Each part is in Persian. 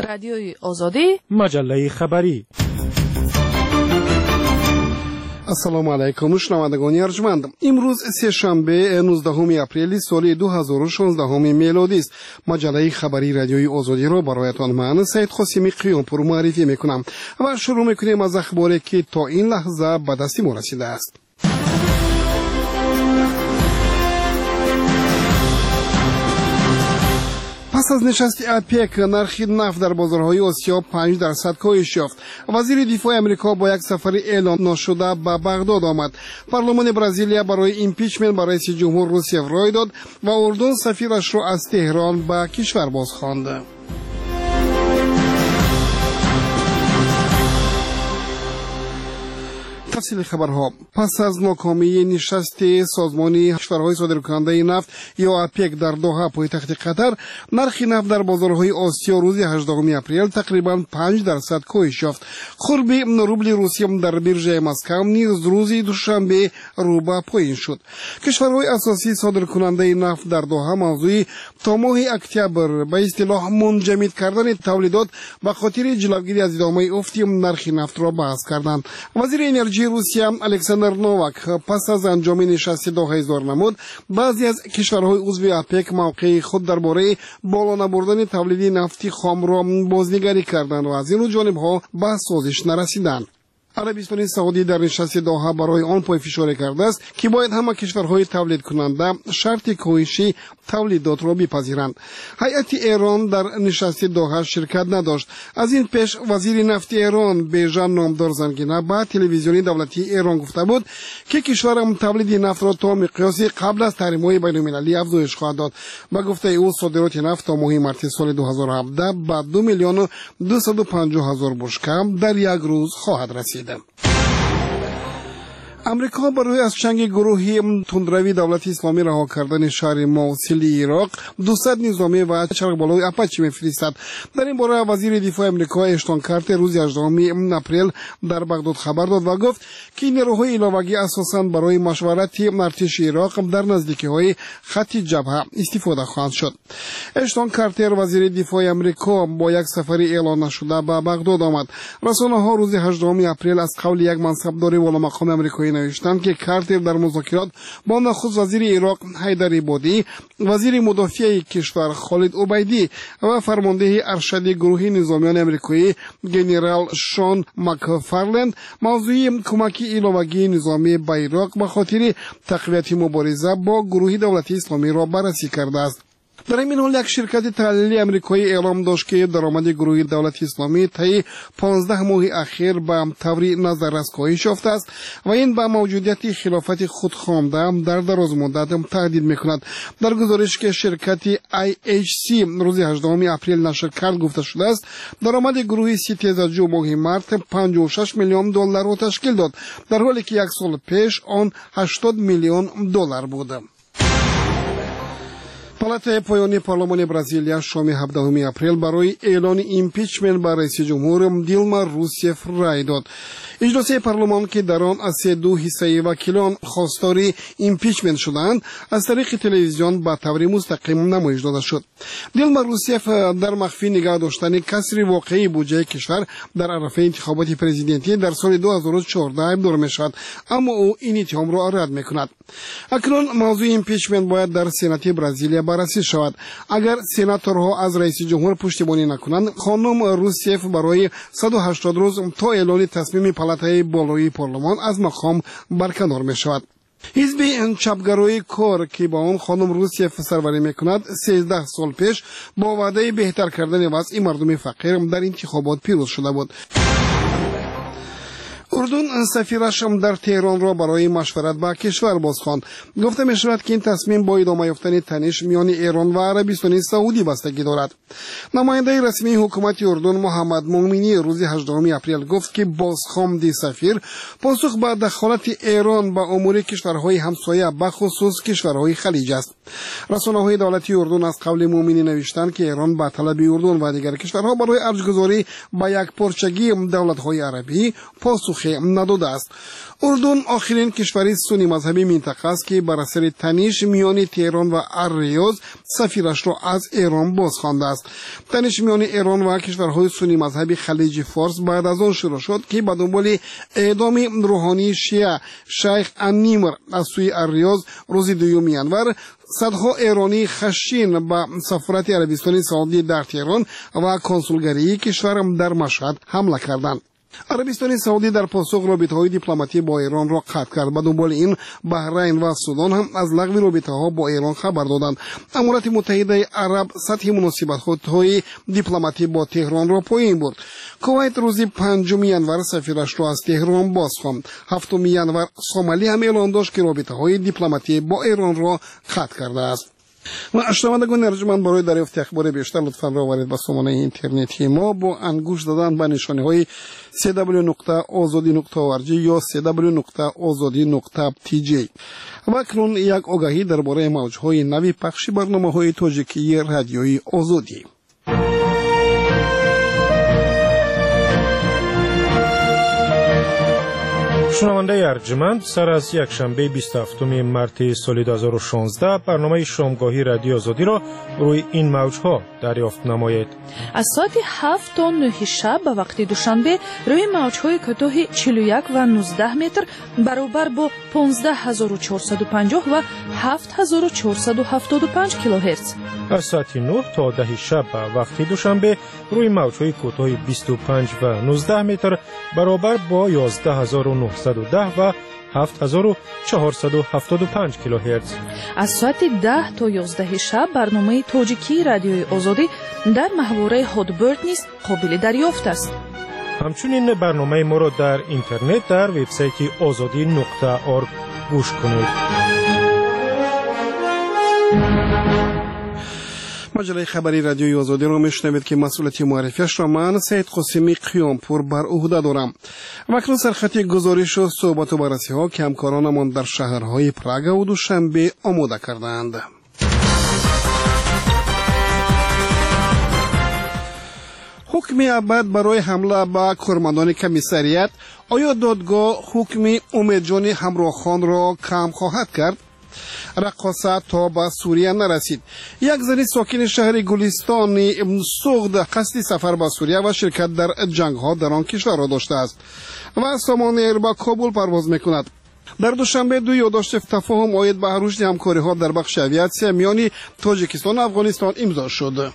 رادیوی آزادی، مجله خبری. السلام علیکم شنوندگان ارجمند. امروز سه شنبه 19 اپریل سال 2016 میلادی است. مجله خبری رادیوی آزادی را برایتان من سید قاسمی قیامپور معرفی میکنم و شروع میکنیم از اخباری که تا این لحظه به دست ما رسیده است. پس از نشست اپک نرخ نفت در بازارهای آسیا 5% کاهش یافت. وزیر دفاع امریکا با یک سفر اعلام نشده به بغداد آمد. پارلمان برزیلیا برای ایمپیچمنت برای رئیس جمهور روسیه رای داد و اردن سفیرش را از تهران به کشور بازخواند. تفصیل خبرها. پس از ناکامی نشست سازمان کشورهای صادرکننده نفت یا اپک در دوحه پایتخت قطر، نرخ نفت در بازارهای آسیا روز 18 اپریل تقریبا 5% کاهش یافت. قرب روبل روسیه در بیرژه مسکو نیز روز دوشنبه رو به پایین شد. کشورهای اساسی صادرکننده نفت در دوحه موضوع تا ماه اکتبر به اصطلاح منجمد کردن تولیدات به خاطر جلوگیری از ادامه افت نرخ نفت را بحث کردند. وزیر انرژی روسیه الکساندر نوواک پس از انجام نشست دوحه اظهار نمود بعضی از کشورهای عضو اپک موقع خود درباره بالا نبردن تولید نفت خام را بازنگری کردند و از این جانبها به سازش نرسیدند. عربستان سعودی در نشست دوحه برای آن پایفشاری کرده است که باید همه کشورهای تولید کننده شرط کاهش تولیدات را بپذیرند. هیئت ایران در نشست دوحه شرکت نداشت. از این پیش وزیر نفت ایران بیژن نامدار زنگینه به تلویزیون دولتی ایران گفته بود که کشورم تولید نفت را تا مقیاس قبل از تحریم‌های بین‌المللی افزایش خواهد داد. به گفته او صادرات نفت تا ماه مارس سال 2017 به 2,250,000 بشکه در یک روز خواهد رسید. امریکا برای از چنگ گروهی تندروی دولت اسلامی رها کردن شهر موصل عراق 200 نظامی و چرخ بالای اپاچی می‌فرستد. در این باره وزیر دفاع امریکا اشتون کارتر روز 18 اپریل در بغداد خبر داد و گفت که نیروهای علاوگی اساساً برای مشورت ارتش عراق در نزدیکی‌های خط جبهه استفاده خواهند شد. اشتون کارتر وزیر دفاع امریکا با یک سفر اعلان نشده به بغداد آمد. رسانه‌ها روز 18 اپریل از قول یک منصبدار والا مقام آمریکایی نوشتند که کارتر در مذاکرات با نخست وزیر عراق حیدر عبادی، وزیر مدافع کشور خالد عبیدی و فرمانده ارشد گروه نظامیان آمریکایی جنرال شون مکفارلند موضوع کمک علاوگی نظامی به عراق به خاطر تقویت مبارزه با گروه دولت اسلامی را بررسی کرده است. در این حال یک شرکت تحلیلی آمریکایی اعلام داشت که درآمد گروه دولت اسلامی طی 15 ماه اخیر به طور نظررس کاهش یافته است و این به موجودیت خلافت خودخوانده در دراز مدت تهدید میکند. در گزارش که شرکت IHC روز 18 اپریل نشر کرد گفته شده است درآمد گروه سیتیزاجو ماه مارس 56 میلیون دلار را تشکیل داد، در حالی که یک سال پیش آن 80 میلیون دلار بود. پالات پایانی پارلمان برزیلیا شام 17 اپریل برای اعلان ایمپیچمنت بر رئیس جمهور دیلما روسیف رای داد. اجلاس پارلمان که در آن از 2 حصه وکیلان خواستار ایمپیچمنت شدند از طریق تلویزیون به طور مستقیم نمایش داده شد. دیلما روسیف در مخفی نگاه داشتن کسری واقعی بودجه کشور در عرصه انتخابات پرزیدنتی در سال 2014 ابدار می‌شود، اما او این اتهام را رد می‌کند. اکنون موضوع ایمپیچمنت باید در سنات برزیلیا بررسی شود. اگر سناتورها از رئیس جمهور پشتیبانی نکنند، خانم روسیف برای 180 روز تا اعلان تصمیم پالاتای بالای پارلمان از مقام برکنار می شود. حزب چپگرای کار که با آن خانم روسیف سروری میکند 13 سال پیش با وعده بهتر کردن وضع مردم فقیر در انتخابات پیروز شده بود. اردن سفیرش در تهران را برای مشورت با کشور بازخواند. گفته می شود که این تصمیم با ادامه یافتن تنش میان ایران و عربستان سعودی بستگی دارد. نماینده رسمی حکومت اردن محمد مومنی روز 18 اپریل گفت که بازخواند سفیر پاسخ به دخالت ایران به امور کشورهای همسایه به خصوص کشورهای خلیج است. رسانه‌های دولتی اردن از قول مومنی نوشتند که ایران به طلب اردن و دیگر کشورها برای ارجگذاری به یک پارچگی دولت‌های عربی پاسخ پاسخ نداده است. اردن آخرین کشور سنی مذهبی منطقه است که بر اثر تنش میان تهران و الریاض سفیرش را از ایران بازخوانده است. تنش میان ایران و کشورهای سنی مذهبی خلیج فارس بعد از آن شروع شد که به دنبال اعدام روحانی شیعه شیخ النمر از سوی الریاض روز دوم ینور صدها ایرانی خشین به سفارت عربستان سعودی در تهران و کنسولگری کشور در مشهد حمله کردند. عربستان سعودی در پاسخ رابطه‌های دیپلماتی با ایران را قطع کرد. به دنبال این بحرین و سودان هم از لغو رابطه‌ها با ایران خبر دادند. امارات متحده عرب سطح مناسبت‌های دیپلماتی با تهران را پایین برد. کویت روز 5 ینور سفیرش را از تهران بازخواند. 7 ینور سومالی هم اعلام داشت که رابطه‌های دیپلماتی با ایران را قطع کرده است. و شنوندگان ارجمند، برای دریافت اخبار بیشتر لطفاً راهبرید به سامانه اینترنتی ما با انگوش زدن به نشانه‌های www.azadi.org یا www.azadi.tj. و اکنون یک آگاهی درباره موج‌های نوی پخش برنامه‌های تاجیکی رادیوی آزادی. شنونده ارجمند، سر از یک شنبه 27 مارس سال 2016 برنامه شامگاهی رادیو آزادی را روی این موجها دریافت نمایید. از ساعت 7 تا 9 شب به وقت دوشنبه روی موجهای کوتاه 41 و 19 متر برابر با 15450 و 7475 کیلوهرتز. از ساعت 9 تا 10 شب به وقت دوشنبه روی موجهای کوتاه 25 و 19 متر برابر با 11910 و 7475 کیلوهرتز. از ساعت 10 تا 11 شب برنامه تاجیکی رادیوی آزادی در محوره هادبرد نیز قابل دریافت است. همچنین برنامه ما را در اینترنت در وبسایت azadi.org گوش کنید. مجله خبری رادیوی آزادی را میشنوید که مسئولیت معرفیش را من سید قاسمی قیامپور بر عهده دارم. و اکنون سرخط گزارش و صحبت و بررسی ها که همکارانمان در شهرهای پراگ و دوشنبه آماده کردند. حکم ابد برای حمله به کارمندان کمیسریت. آیا دادگاه حکم امیدجان همراهخان را کم خواهد کرد؟ رقاصه تا به سوریه نرسید. یک زن ساکن شهر گلستان سوغد قصد سفر به سوریه و شرکت در جنگ ها در آن کشور را داشته است و سامان ایر به کابل پرواز میکند. در دوشنبه دو یادداشت تفاهم عاید به رشد همکاری ها در بخش اویاسیون میان تاجیکستان و افغانستان امضا شد.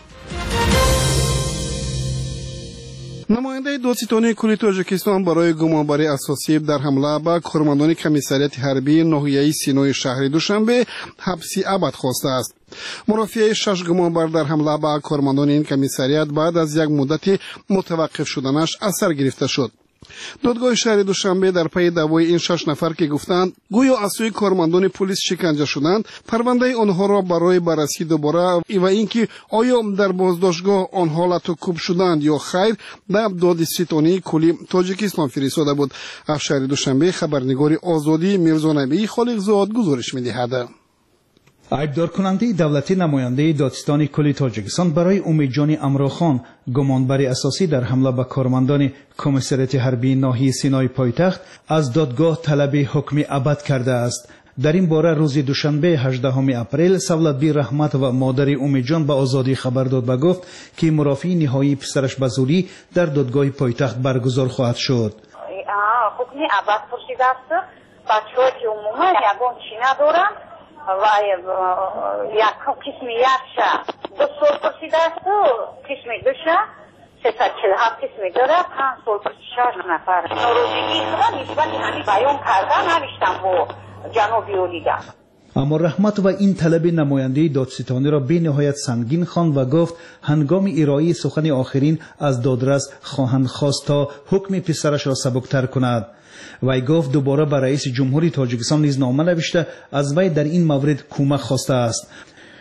نماینده دادستانی کلی تاجیکستان برای گمانبری اساسی در حمله به کارمندان کمیسریت حربی ناحیه سینای شهر دوشنبه حبسی ابد خواسته است. مرافعه 6 گمانبر در حمله به کارمندان این کمیسریت بعد از یک مدت متوقف شدنش اثر گرفته شد. دادگاه شهر دوشنبه در پی دعوای این 6 نفر که گفتند گویا از سوی کارمندان پلیس شکنجه شدند، پرونده آنها را برای بررسی دوباره و اینکه آیا در بازداشتگاه آنها لطوکوب شدند یا خیر در دادستانی کلی تاجیکستان فرستاده بود. از شهر دوشنبه خبرنگار آزادی میرزا نبی خالقزاد گزارش می‌دهد. айбдор кунандаи давлатӣ намояндаи додистони кулли тоҷикистон барои умидҷони амрохон гумонбари асосӣ дар ҳамла ба кормандони комиссарияти ҳарбии ноҳияи синои пойтахт аз додгоҳ талаби ҳукми абад кардааст. дар ин бора рӯзи душанбе 18 апрел савлатби раҳмат ва модари умидҷон ба озодӣ хабар дод ва гуфт ки мурофии ниҳоии писараш ба зудӣ дар додгоҳи пойтахт баргузор хоҳад шуд. ҳукми абад пурсидааст. бачаҳое ки умуман ягон чӣ надоранд و قسم یکشه 2 سال پرسیده است و قسم دوشه 347 قسم داره 5 سال 6 نفر ناراضگی خدا نسبت همین بیان کردن نوشتم با جناب اولیگا. اما رحمت و این طلب نماینده دادستانی را به نهایت سنگین خواند و گفت هنگام ارائه سخن آخرین از دادرس خواهند خواست تا حکم پسرش را سبکتر کند. وی گفت دوباره به رئیس جمهوری تاجیکستان نیز نامه نوشته از وی در این مورد کمک خواسته است.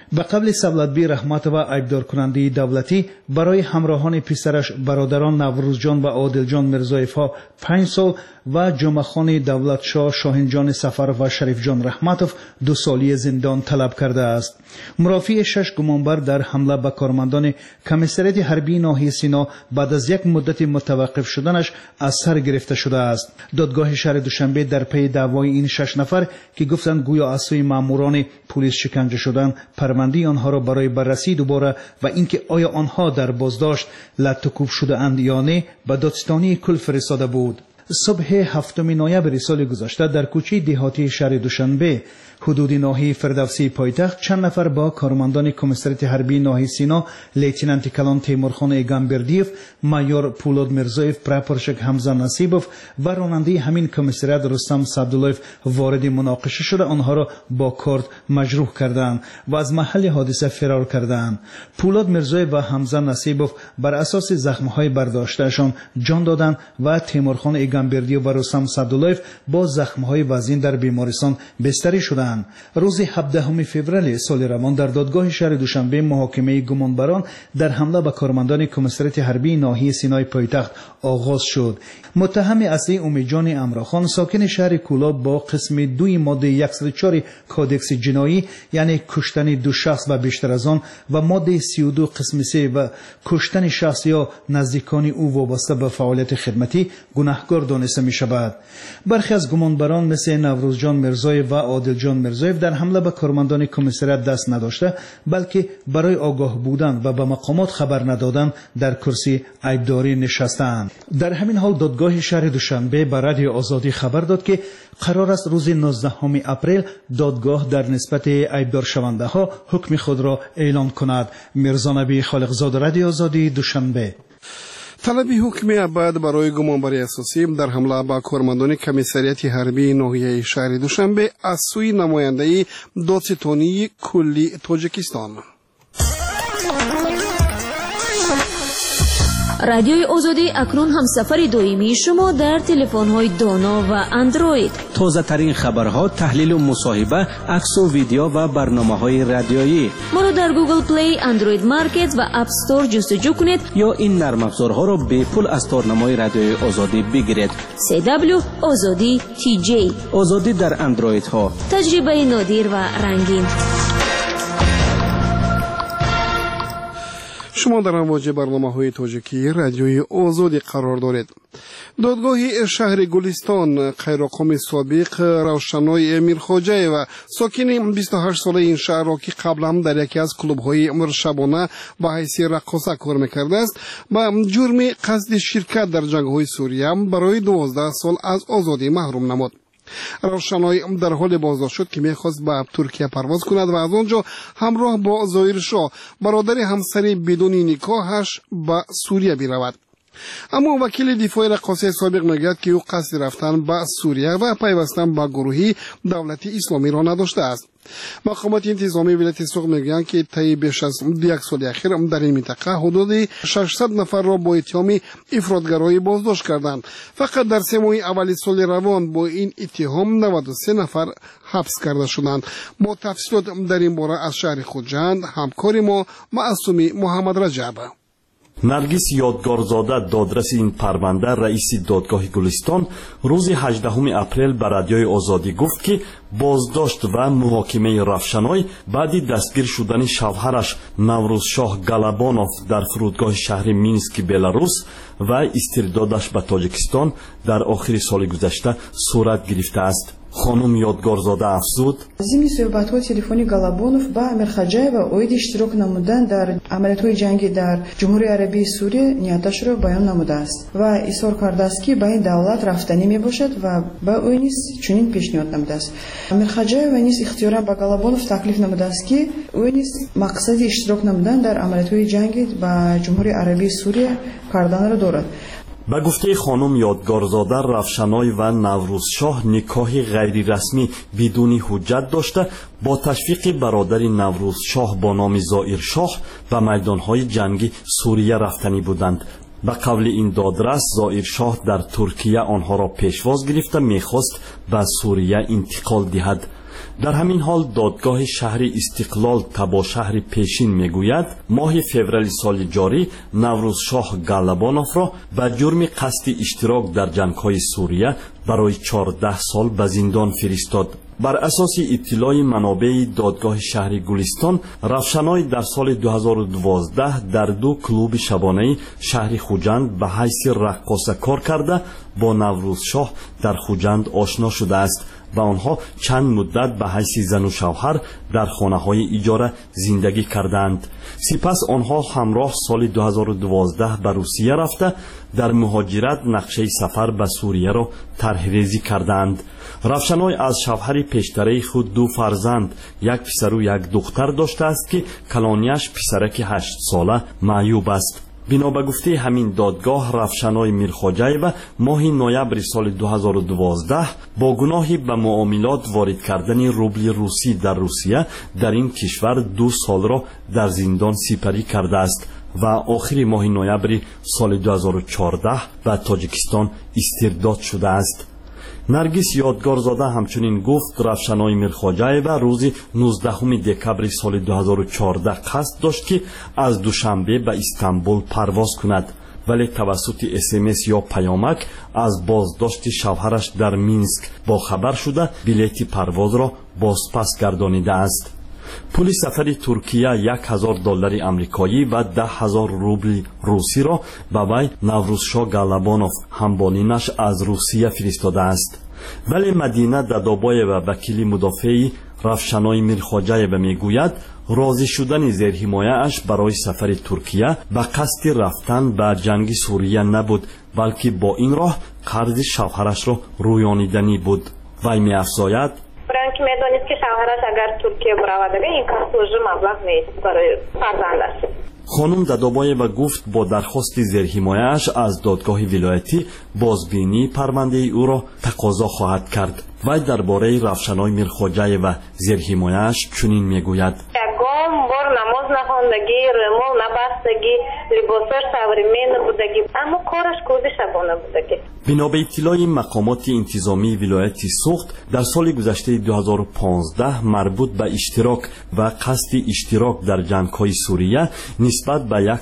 به قبل سبلتبی رحمت و ایبدار کننده دولتی برای همراهان پسرش برادران نوروز جان و عادل جان مرزایف ها 5 سال و جمعه خان دولت شاه شاهین جان سفر و شریف جان رحمتوف 2 سالی زندان طلب کرده است. مرافع 6 گمانبر در حمله به کارمندان کمیسریت حربی ناحیه سینا بعد از یک مدت متوقف شدنش از سر گرفته شده است. دادگاه شهر دوشنبه در پی دعوای این 6 نفر که گفتند گویا از سوی ماموران پلیس شکنجه شدند پرونده آنها را برای بررسی دوباره و اینکه آیا آنها در بازداشت لطوکوب شده اند یا نه به دادستانی کل فرستاده بود. صبح 7 نوامبر سال گذشته در کوچه دهاتی شهر دوشنبه حدود ناحیه فردوسی پایتخت چند نفر با کارمندان کمیسریت حربی ناحیه سینا لیتنانت کلان تیمورخان ایگانبردیف، مایور پولاد مرزایف، پراپورشک حمزه نصیبوف و راننده همین کمیسریت رستم سعداللهیف وارد مناقشه شده آنها را با کارد مجروح کردند و از محل حادثه فرار کردند. پولاد مرزایف و حمزه نصیبوف بر اساس زخم‌های برداشتهشان جان دادند و تیمورخان ایگانبردیف و رستم سعداللهیف با زخم‌های وزین در بیمارستان بستری شدند. روز 17 فوریه سال روان در دادگاه شهر دوشنبه محاکمه گمانبران در حمله به کارمندان کمیسریت حربی ناحیه سینای پایتخت آغاز شد. متهم اصلی امیدجان امراخان ساکن شهر کولاب با قسم 2 ماده 104 کودکس جنایی یعنی کشتن 2 شخص و بیشتر از آن و ماده 32 قسم 3 و کشتن شخص یا نزدیکان او وابسته به فعالیت خدمتی گناهکار دانسته می شود. برخی از گمانبران مثل نوروز جان مرزایف و عادل جان مرزایف در حمله به کارمندان کمیسریت دست نداشته بلکه برای آگاه بودن و به مقامات خبر ندادن در کرسی عیبداری نشستند. در همین حال دادگاه شهر دوشنبه به رادیو آزادی خبر داد که قرار است روز 19 اپریل دادگاه در نسبت عیبدار شونده ها حکم خود را اعلان کند. میرزا نبی خالقزاد، رادیو آزادی، دوشنبه. طلب حکم ابد برای گمانبری اساسی در حمله به کارمندان کمیسریت حربی ناحیه شهر دوشنبه از سوی نماینده دادستانی کلی تاجیکستان. رادیوی آزادی اکنون همسفر دائمی شما در تلفن‌های دانا و اندروید. تازه ترین خبرها، تحلیل و مصاحبه، عکس و ویدیو و برنامه‌های رادیویی. ما را در گوگل پلی، اندروید مارکت و اپ استور جستجو کنید یا این نرم افزارها را به پول از تارنمای رادیوی آزادی بگیرید. CW آزادی TJ. آزادی در اندروید ها. تجربه نادر و رنگین. شما در امواج برنامه‌های تاجیکی رادیوی آزادی قرار دارید. دادگاه شهر گلستان قیراقام سابق روشنای میرخواجه و ساکن 28 ساله این شهر را که قبلا در یکی از کلوب‌های مرشبانه به حیث رقاصه کار می‌کرده است با جرم قصد شرکت در جنگ‌های سوریه برای 12 سال از آزادی محروم نمود. روشنای در حال بازداشت شد که میخواست به ترکیه پرواز کند و از آنجا همراه با ظاهر شاه برادر همسری بدون نکاحش به سوریه برود. اما وکیل دفاع رقاصه سابق میگوید که او قصد رفتن به سوریه و پیوستن به گروهی دولت اسلامی را نداشته است. مقامات انتظامی ولایت سوق میگویند که طی بیش از 1 سال اخیر در این منطقه حدود 600 نفر را با اتهام افراطگرایی بازداشت کردند. فقط در 3 ماه اول سال روان با این اتهام 93 نفر حبس کرده شدند. با تفصیلات در این باره از شهر خوجند همکار ما معصومی محمد رجب. نرگس یادگارزاده دادرس این پرونده رئیس دادگاه گلستان روز 18 اپریل به رادیوی آزادی گفت که بازداشت و محاکمه رفشنای بعد دستگیر شدن شوهرش نوروز شاه گالابانوف در فرودگاه شهر مینسک بلاروس و استردادش به تاجیکستان در آخر سال گذشته صورت گرفته است. خانم یادگارزاده افزود: ضمن صحبت‌های تلفنی گالابانوف با میرخواجاєва اوید اشتراک نمودن در عملیات‌های جنگی در جمهوری عربی سوریه نیتش را بیان نموده است و اظهار کرده است که به این دولت رفتنی میباشد و به او نیز چنین پیشنهاد نموده است. میرخواجاєва نیز اختیارا به گالابانوف تکلیف نموده است که او نیز مقصد اشتراک نمودن در عملیات‌های جنگی با جمهوری عربی سوریه کردن را دارد. به گفته خانم یادگارزاده رفشنای و نوروز شاه نکاح غیر رسمی بدون حجت داشته با تشویق برادر نوروز شاه با نام ظاهر شاه به میدانهای جنگی سوریه رفتنی بودند. به قول این دادرس ظاهر شاه در ترکیه آنها را پیشواز گرفته میخواست به سوریه انتقال دهد. در همین حال دادگاه شهر استقلال تبا شهر پیشین میگوید ماه فوریه سال جاری نوروز شاه گالابانوف را به جرم قصد اشتراک در جنگ‌های سوریه برای 14 سال به زندان فرستاد. بر اساس اطلاع منابع دادگاه شهر گلستان، رفشنای در سال 2012 در 2 کلوب شبانه شهر خوجند به حیث رقاصه کار کرده با نوروز شاه در خوجند آشنا شده است و آنها چند مدت به حیث زن و شوهر در خانه‌های اجاره زندگی کردند. سپس آنها همراه سال 2012 به روسیه رفته در مهاجرت نقشه سفر به سوریه را طرح‌ریزی کردند. رفشنای از شوهر پیشتره خود 2 فرزند، 1 پسر و 1 دختر داشته است که کلانیش پسرک 8 ساله معیوب است. بنا به گفته همین دادگاه، رفشنای میرخواجایو ماه نوامبر سال 2012 با گناهی به معاملات وارد کردن روبل روسی در روسیه در این کشور 2 سال را در زندان سپری کرده است و آخر ماه نوامبر سال 2014 به تاجیکستان استرداد شده است. نرگس یادگارزاده همچنین گفت رفشنای میرخواجایو روز 19 دکبر سال 2014 قصد داشت که از دوشنبه به استانبول پرواز کند، ولی توسط SMS یا پیامک از بازداشت شوهرش در مینسک با خبر شده بلیط پرواز را بازپس گردانیده است. پول سفر ترکیه $1000 آمریکایی و 10,000 روبل روسی را به وی نوروزشاه گالابانوف همبانینش از روسیه فرستاده است. ولی مدینه دادابایو و وکیل مدافع رفشنای میرخواجایو میگوید راضی شدن زیرحمایه اش برای سفر ترکیه به قصد رفتن به جنگ سوریه نبود، بلکه با این راه قرض شوهرش را رویانیدنی بود. وی می‌افزاید برای اینکه می‌دانست که شوهرش اگر ترکیه برود این کار توجه مبلغ نیست برای فرزندش. خانم دادابایو گفت با درخواست زیرحمایه‌اش از دادگاه ولایتی بازبینی پرونده او را تقاضا خواهد کرد. وی درباره رفشنای میرخواجایو زیرحمایه‌اش چنین میگوید: بار نماز نخواندگی، رمال نبستگی، لباسش سوریمه نبودگی، اما کارش کوزی شبانه بودگی. بنا به اطلاع مقامات انتظامی ولایت سوخت، در سال گذشته 2015 مربوط به اشتراک و قصد اشتراک در جنگ‌های سوریه نسبت به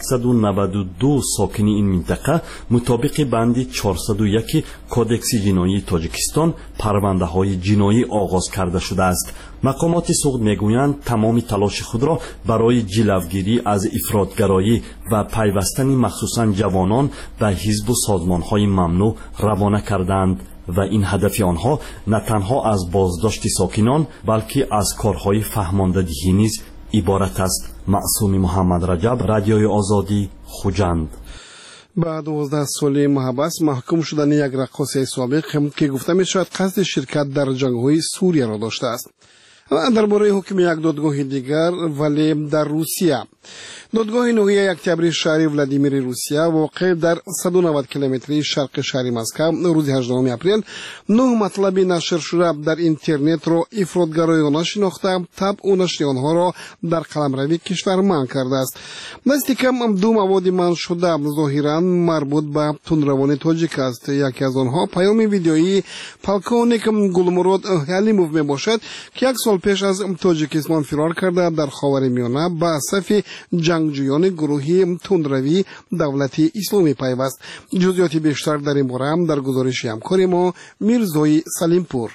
192 ساکن این منطقه مطابق بند 401 کودکس جنایی تاجیکستان پرونده‌های جنایی آغاز کرده شده است. مقامات سوخت میگویند تمام تلاش خود را برای جلوگیری از افراطگرایی و پیوستن مخصوصاً جوانان به حزب و سازمان‌های ممنوع روانه کردند و این هدف آنها نه تنها از بازداشت ساکنان بلکه از کارهای فهمانده‌دهی نیز عبارت است. معصوم محمد رجب، رادیوی آزادی، خوجند. بعد 12 سال محبس محکوم شدن یک رقاص سابق که گفته می شود قصد شرکت در جنگ‌های سوریه را داشته است. درباره حکم یک دادگاه دیگر ولی در روسیه، دادگاه 9 اکتبر شهر ولادیمیر روسیه واقع در 190 کیلومتری شرق شهر مسکو روز 18 اپریل 9 مطلب نشر شده در اینترنت را افراطگرایانه شناخته طبع و نشر آنها را در قلمرو کشور منع کرده است. دست کم 2 مواد منع شده ظاهرا مربوط به تندروان تاجیک است. یکی از آنها پیام ویدیویی پالکونیک گلمرود حلیموف می باشد که 1 سال پیش از تاجیکستان فرار کرده در خاورمیانه به صف جنگجویان گروهی تندروی دولت اسلامی پیوست. جزئیات بیشتر در این باره در گزارش همکار ما میرزای سلیمپور.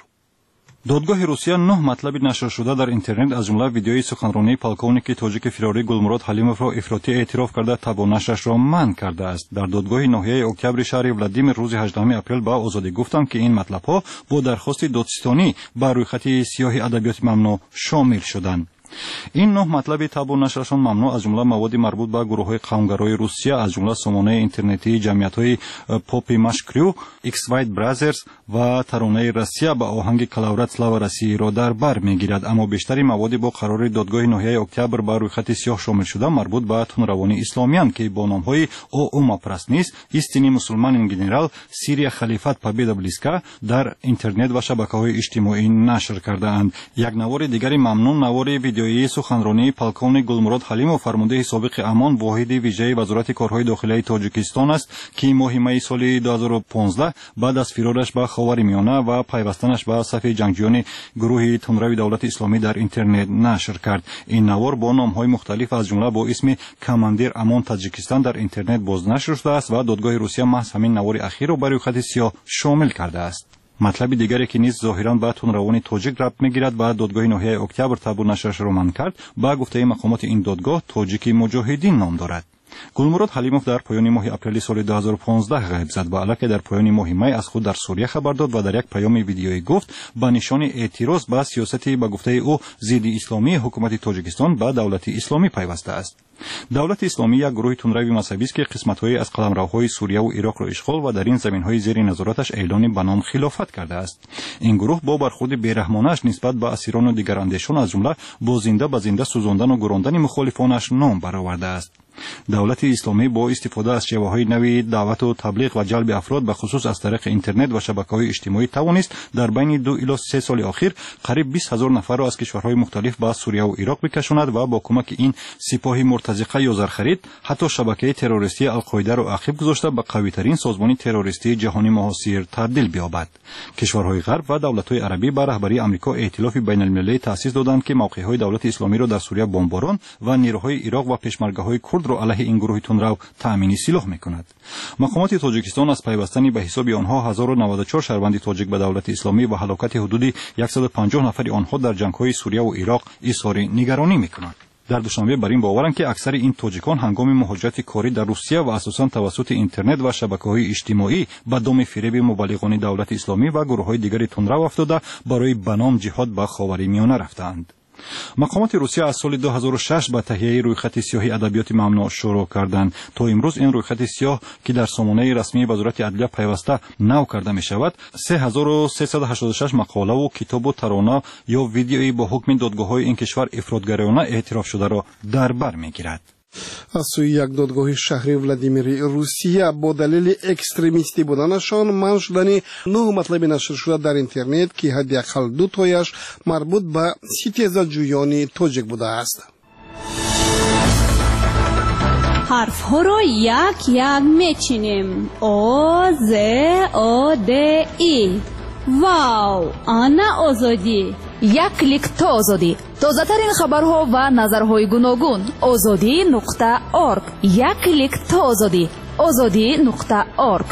دادگاه روسیه 9 مطلب نشر شده در اینترنت از جمله ویدیوی سخنرانی پالکونیک تاجیک فراری گلمرود حلیموف را افراطی اعتراف کرده تبع نشرش را منع کرده است. در دادگاه 9 اکتبر شهر ولادیمیر روز 18 اپریل به آزادی گفتند که این مطلب ها با درخواست دادستانی بر روی خط سیاه ادبیات ممنوع شامل شدند. این 9 مطلب تبع نشرشان ممنوع از جمله مواد مربوط به گروه‌های قومگرای روسیه از جمله سامانه اینترنتی جمعیت‌های پاپی مشکریو، ایکس وایت برادرز و ترانه روسیه با آهنگ کلاورات سلاوا روسیه را در بر می‌گیرد، اما بیشتری مواد با قرار دادگاه 9 اکتبر بر روی خط سیاه شامل شده مربوط به تندروانی اسلامیان که با نام‌های اوما پرستنیس، істинный مسلمان گنرال، سیریا خلیفت победа близка در اینترنت و شبکه‌های اجتماعی نشر کرده‌اند. یک نوار دیگری ممنوع نوار ویدیویی سخنرانی پالکونیک گلمراد حلیموف فرمانده سابق امان واحد ویژه وزارت کارهای داخلی تاجیکستان است که ماه می سال 2015 بعد از فرارش به خاورمیانه و پیوستنش به صف جنگجویان گروه تندروی دولت اسلامی در اینترنت نشر کرد. این نوار با نام‌های مختلف از جمله با اسم کماندیر امان تاجیکستان در اینترنت بازنشر شده است و دادگاه روسیه محض همین نوار اخیر را بر خط سیاه شامل کرده است. مطلب دیگری که نیز ظاهراً به تندروان تاجیک ربط می‌گیرد و دادگاه ناحیه اکتبر تبو نشرش را منع کرد. با گفته مقامات این دادگاه تاجیک مجاهدین نام دارد. گلمراد حلیموف در پایان ماه اپریل سال 2015 غیب زد و علاوه در پایان ماه می از خود در سوریه خبر داد و در یک پیام ویدیویی گفت با نشان اعتراض به سیاست به گفته او ضد اسلامی حکومت تاجیکستان به دولت اسلامی پیوسته است. دولت اسلامی یک گروه تندروی مذهبی است که قسمت‌های از قلمروهای سوریه و عراق را اشغال و در این زمین‌های زیر نظارتش اعلان به نام خلافت کرده است. این گروه با برخورد بی‌رحمانه‌اش نسبت به اسیران و دیگر اندیشان از جمله با زنده به زنده سوزاندن و گراندن مخالفانش نام برآورده است. دولت اسلامی با استفاده از شیوه‌های نوی دعوت و تبلیغ و جلب افراد به خصوص از طریق اینترنت و شبکه‌های اجتماعی توانست در بین 2 الی 3 سال اخیر قریب 20,000 نفر را از کشورهای مختلف به سوریه و عراق بکشاند و با کمک این سپاه مرتزقه یا زرخرید حتی شبکه تروریستی القاعده را عقب گذاشته به قوی‌ترین سازمان تروریستی جهانی معاصر تبدیل بیابد. کشورهای غرب و دولت‌های عربی به رهبری آمریکا ائتلاف بین‌المللی تأسیس دادند که موقع‌های دولت اسلامی را در سوریه بمباران و نیروهای عراق و پشمرگه‌های کرد را علیه این گروه تندرو تأمین سلاح می‌کند. مقامات تاجیکستان از پیوستن به حساب آنها 1094 شهروند تاجیک به دولت اسلامی و هلاکت حدود 150 نفر آنها در جنگ‌های سوریه و عراق اظهار نگرانی می‌کنند. در دوشنبه بر این باورند که اکثر این تاجیکان هنگام مهاجرت کاری در روسیه و اساساً توسط اینترنت و شبکه‌های اجتماعی به دام فریب مبلغان دولت اسلامی و گروه‌های دیگر تندرو افتاده برای بنام جهاد به خاورمیانه رفتند. مقامات روسیه از سال 2006 به تهیه رویخط سیاه ادبیات ممنوع شروع کردند. تا امروز این رویخط سیاه که در سامانه رسمی وزارت عدلیه پیوسته نو کرده می شود 3386 مقاله و کتاب و ترانه یا ویدیویی با حکم دادگاه‌های این کشور افراطگرایانه اعتراف شده را در بر می‌گیرد. از سوی یک دادگاه شهری ولادیمیر روسیه با دلیل اکستریمیستی بودنشان منع شدن 9 مطلب نشر شده در اینترنت که حداقل 2 تایش مربوط به ستیزجویان تاجیک بوده است. حرف ها را یک یک میچینیم. او ز او د ای. واو، آنا آزادی. یک کلیک تا آزادی. تازه‌ترین خبرها و نظرهای گوناگون. azadi.org. یک کلیک تا آزادی. azadi.org.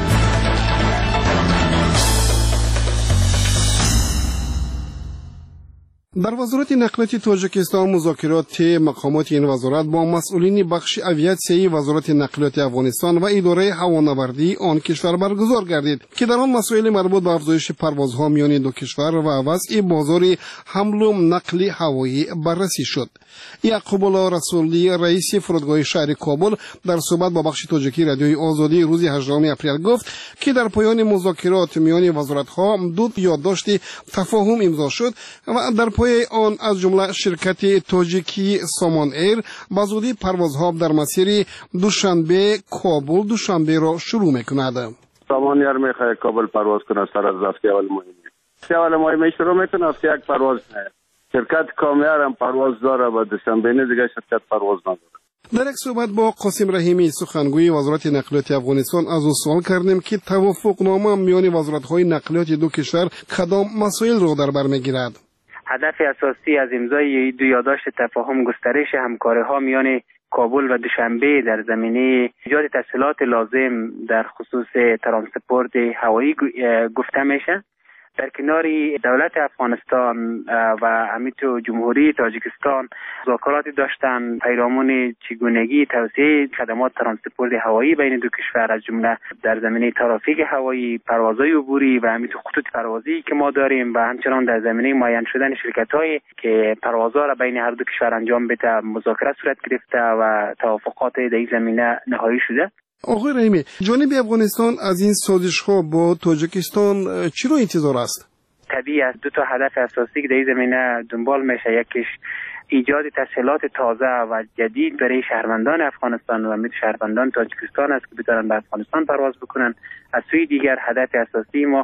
در وزارت نقلیات تاجیکستان مذاکرات مقامات این وزارت با مسئولین بخش اویاسیایی وزارت نقلیات افغانستان و اداره هوانوردی آن کشور برگزار گردید که در آن مسائل مربوط به افزایش پروازها میان دو کشور و وضع بازار حمل و نقل هوایی بررسی شد. یعقوب الله رسولی رئیس فرودگاه شهر کابل در صحبت با بخش تاجیکی رادیوی آزادی روز 18 اپریل گفت که در پایان مذاکرات میان وزارت‌ها 2 یادداشت تفاهم امضا شد و در پای آن از جمله شرکت تاجیکی سامان ایر با زودی پروازها در مسیر دوشنبه کابل دوشنبه را شروع می‌کند. سامان ایر می‌خواد کابل پرواز کنه سر از هفته اول ماه شروع می‌کنه هفته یک پرواز نه. شرکت کامیار هم پرواز داره و دوشنبه دیگه شرکت پرواز نداره. در یک صحبت با قاسم رحیمی سخنگوی وزارت نقلیات افغانستان از او سوال کردیم که توافقنامه میان وزارت‌های نقلیات دو کشور کدام مسائل را در بر می‌گیرد. هدف اساسی از امضای دو یادداشت تفاهم گسترش همکاری‌ها میان کابل و دوشنبه در زمینه ایجاد تسهیلات لازم در خصوص ترانسپورت هوایی گفته میشه. در کنار دولت افغانستان و همینطور جمهوری تاجیکستان مذاکراتی داشتن پیرامون چگونگی توسعه خدمات ترانسپورت هوایی بین دو کشور از جمله در زمینه ترافیک هوایی، پروازهای عبوری و همینطور خطوط پروازی که ما داریم و همچنان در زمینه معین شدن شرکت‌هایی که پروازها را بین هر دو کشور انجام بده مذاکره صورت گرفته و توافقات در این زمینه نهایی شده. آقای رحیمی، جانب افغانستان از این سازش‌ها با تاجیکستان چی رو انتظار است؟ طبیعی است 2 هدف اساسی که در این زمینه دنبال میشه. یکیش ایجاد تسهیلات تازه و جدید برای شهروندان افغانستان و شهروندان تاجیکستان است که بتونن به افغانستان پرواز بکنن. از سوی دیگر هدف اساسی ما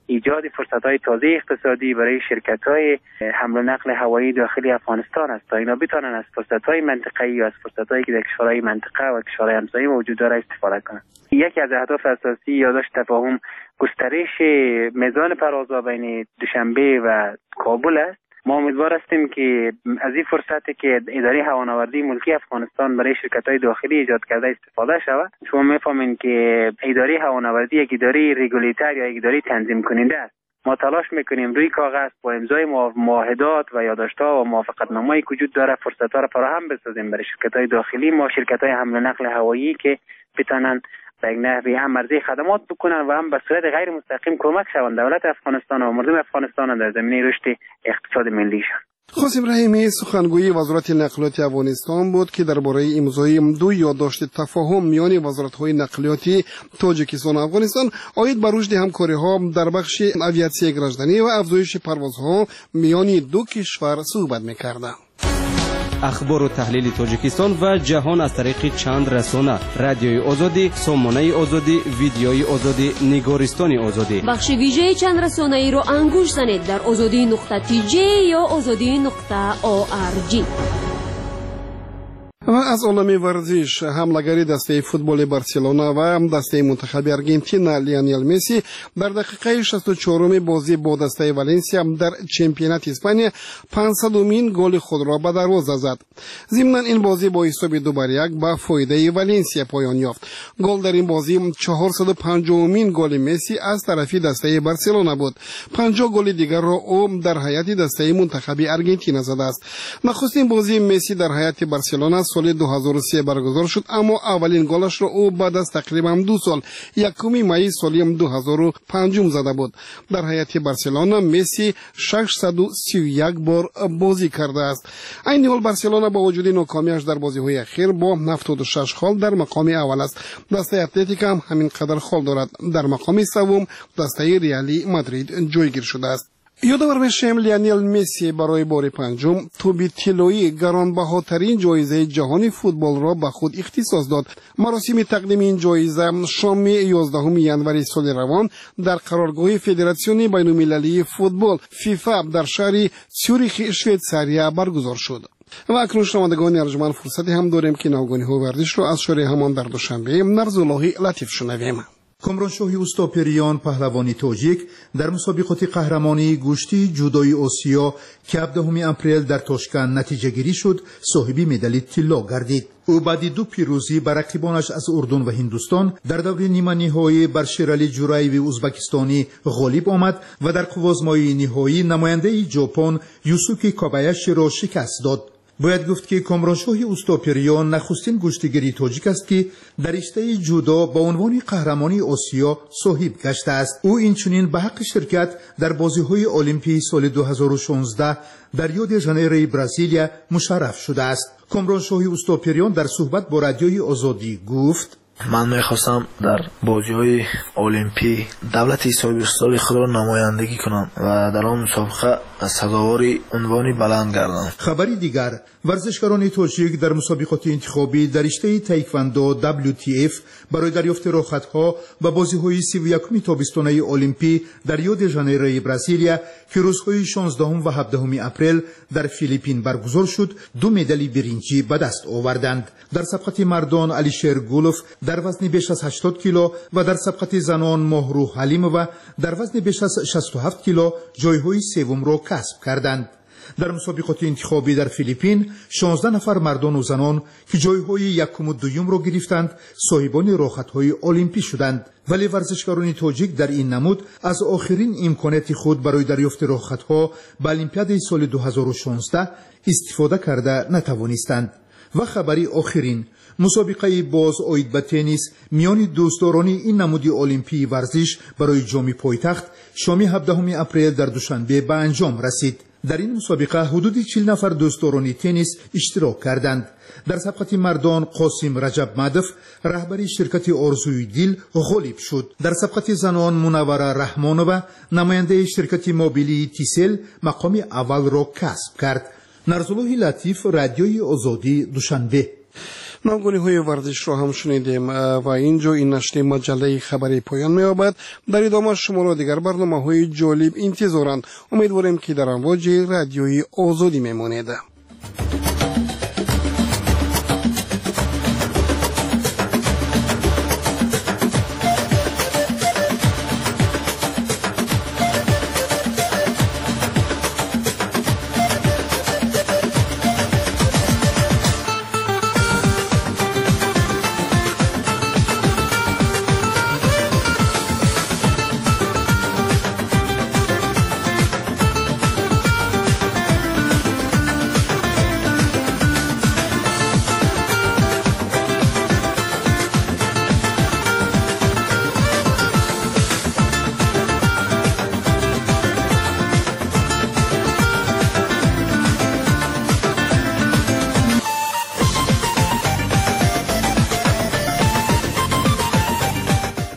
ایجاد فرصت‌های تازه اقتصادی برای شرکت‌های حمل و نقل هوایی داخلی افغانستان است تا اینا بتوانند از فرصت‌های منطقه‌ای و از فرصت‌هایی که در کشورهای منطقه و کشورهای همسایه موجود داره استفاده کنند. یکی از اهداف اساسی یادداشت تفاهم گسترش میزان پروازها بین دوشنبه و کابل است. ما امیدوار هستیم که از این فرصتی که اداره هوانوردی ملکی افغانستان برای شرکت‌های داخلی ایجاد کرده استفاده شود. شما می‌فهمید که اداره هوانوردی یک اداره رگولیتر یا یک اداره تنظیم کننده است. ما تلاش میکنیم روی کاغذ با امضای معاهدات و یادداشت‌ها و موافقتنامه‌ای که وجود داره فرصت‌ها را فراهم بسازیم برای شرکت‌های داخلی. ما شرکت‌های حمل و نقل هوایی که بتونن به نحوی هم عرضه خدمات بکنن و هم به صورت غیر مستقیم کمک شوند دولت افغانستان و مردم افغانستان در زمینه رشد اقتصاد ملیشان. قاسم رحیمی سخنگوی وزارت نقلیات افغانستان بود که درباره امضای دو یادداشت تفاهم میان وزارت‌های نقلیاتی تاجیکستان و افغانستان عاید بر رشد همکاری‌ها در بخش آویاسیون گردشدنی و افزایش پروازها میان دو کشور صحبت می‌کرد. اخبار و تحلیل تاجیکستان و جهان از طریق چند رسانه: رادیوی آزادی، سامانه آزادی، ویدیوی آزادی، نگارستان آزادی. بخش ویژه چند رسانه ای را انگوش زنید در azadi.tj یا azadi.org. و از عالم ورزش، حمله‌گری دسته فوتبال بارسلونا و دسته منتخب آرژانتین لیونل مسی در دقیقه 64 بازی با دسته والنسیا در چمپیونات اسپانیا 500مین گل خود را به دروازه زد. ضمن این بازی با حساب 2-1 به فایده والنسیا پایان یافت. گل در این بازی 450مین گل مسی از طرف دسته بارسلونا بود. 50 گل دیگر را او در هیئت دسته منتخب آرژانتین زده است. نخستین بازی مسی در هیئت بارسلونا سال 2003 برگزار شد، اما اولین گلش را او بعد از تقریبا 2 سال 1 می سال 2005 زده بود. در هیئت بارسلونا مسی 631 بار بازی کرده است. این حال بارسلونا با وجود ناکامیش در بازی‌های اخیر با 76 گل در مقام اول است. دسته اتلتیک هم همین قدر گل دارد. در مقام سوم دسته ریالی مادرید جایگیر شده است. یادآور میشیم لیونل مسی برای بار پنجم توپ طلایی گرانبهاترین جایزه جهانی فوتبال را به خود اختصاص داد. مراسم تقدیم این جایزه شام 11 ژانویه سال روان در قرارگاه فدراسیون بین‌المللی فوتبال فیفا در شهر سوریخ شویتزاریا برگزار شد. و اکنون شنوندگان ارجمند فرصتی هم داریم که نوگانی‌ها ورزش را از شهر همان در دوشنبه نرزالله لطیف شنویم. کامرانشاهی اوستاپریان پهلوانی تاجیک در مسابقات قهرمانی گشتی جودوی آسیا که 17 اپریل در تاشکند نتیجه گیری شد صاحب مدال طلا گردید. او بعد 2 پیروزی بر رقیبانش از اردن و هندوستان در دور نیمه نهایی بر شیرالی جورایوی ازبکستانی غالب آمد و در قوازمای نهایی نماینده ژاپن یوسوکی کابایاشی را شکست داد. باید گفت که کامرانشاهی اوستاپریان نخستین گشتیگری تاجیک است که در رشته جودو با عنوان قهرمانی آسیا صاحب گشته است. او اینچنین به حق شرکت در بازی‌های المپیک سال 2016 در ریو دی ژانیرو برزیلیا مشرف شده است. کامرانشاهی اوستاپریان در صحبت با رادیوی آزادی گفت: من میخواستم در بازی‌های المپیک دولت صاحب خود را نمایندگی کنم و در آن مسابقه سزاوار عنوانی بلند گردم. خبری دیگر: ورزشکاران تاجیک در مسابقات انتخابی در رشته تایکواندو WTF برای دریافت رخصت‌ها و بازی‌های 31 تابستانه المپیک در ریو دی ژانیرو برزیلیا که روزهای 16 و 17 اپریل در فیلیپین برگزار شد 2 مدال برنجی به دست آوردند. در سبقت مردان علیشیر گولوف در وزن بیش از 80 کیلو و در سبقت زنان ماهرو حلیمووا در وزن بیش از 67 کیلو جایهای سوم را کسب کردند. در مسابقات انتخابی در فیلیپین 16 نفر مردان و زنان که جایهای یکم و دوم را گرفتند صاحبان رخصت‌های المپیک شدند. ولی ورزشکاران تاجیک در این نمود از آخرین امکانات خود برای دریافت رخصت‌ها به المپیاد سال 2016 استفاده کرده نتوانستند. و خبری آخرین: مسابقه باز آید به تنیس میان دوستداران این نمود المپیک ورزش برای جام پایتخت شام 17 اپریل در دوشنبه به انجام رسید. در این مسابقه حدود 40 نفر دوستداران تنیس اشتراک کردند. در سبقت مردان قاسم رجب مدف رهبری شرکت آرزوی دل غالب شد. در سبقت زنان منوره رحمانووا نماینده شرکت موبیلی تیسل مقام اول را کسب کرد. نرزالله لطیف، رادیوی آزادی، دوشنبه. نامگونی‌های ورزش را هم شنیدیم و اینجا این نشر مجله خبری پایان می‌یابد. در ادامه شما را دیگر برنامه‌های جالب انتظارند. امیدواریم که در امواج رادیوی آزادی میمانید.